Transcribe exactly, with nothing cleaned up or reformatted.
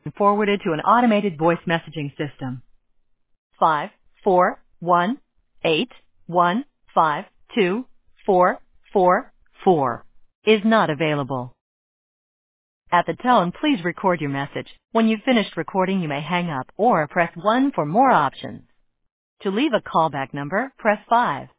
Forwarded to an automated voice messaging system. Five, four, one, eight, one, five, two, four, four, four is not available. At the tone, please record your message. When you've finished recording, you may hang up or press one for more options. To leave a callback number, press five.